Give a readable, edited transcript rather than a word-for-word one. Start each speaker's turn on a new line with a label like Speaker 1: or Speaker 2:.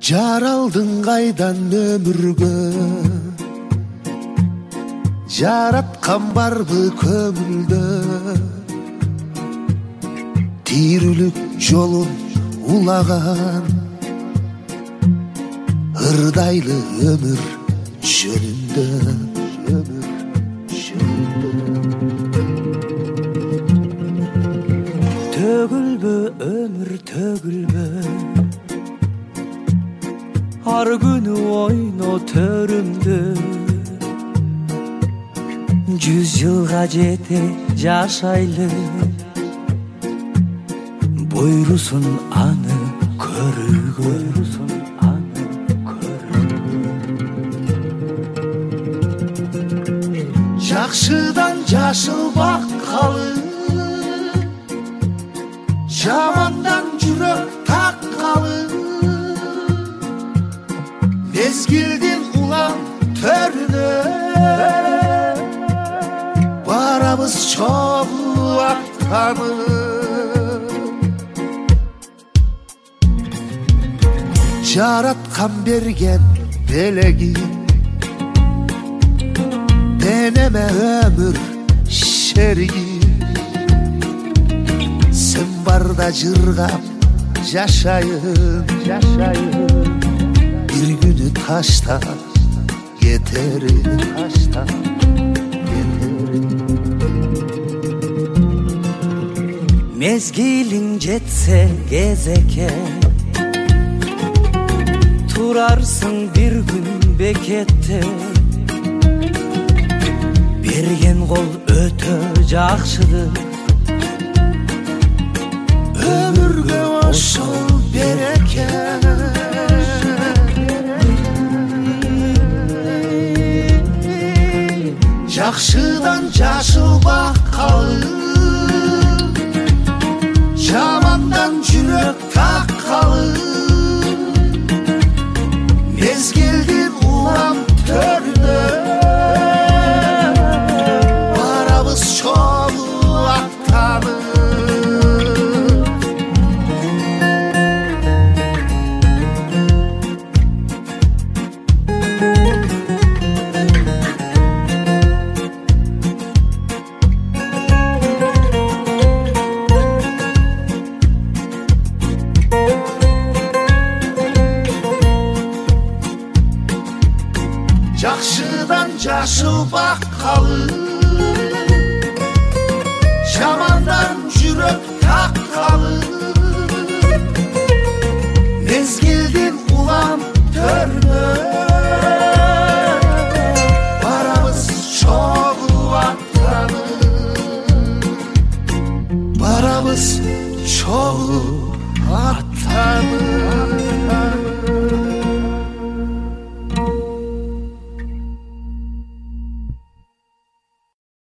Speaker 1: Жаралдың қайдан өмірге, жаратқан барбы көңілді, тирүүлүк жолун улаған, ырдайлы өмір жөнүндө. Төгілбі өмір төгілбі, ар күні ойно төрүмдө. 100 жылға жете жашайлы, буйрусун аны көрүүгө. Жакшыдан жашыл баккалы, жамандан жүрөк таккалы, мезгилдин улам төрүнө барабыз чогуу аттанып. Жараткан берген белеги, денеме өмір шериги. Сен барда жыргап жашайын, bir günü taşta yeterim. Mezgilin jetse gezeke, turarsın bir gün bekette. Bergen kol ötö jakşıdır, ömürgө ошол береке. Жакшыдан жашыл баккалы, жамандан жүрөк таккалы, мезгилдин улам төрүнө барабыз чогуу аттанып. Жакшыдан жашыл баккалы, жамандан жүрөк таккалы, мезгилдин улам төрүнө барабыз чогуу аттанып. Барабыз чогуу аттанып.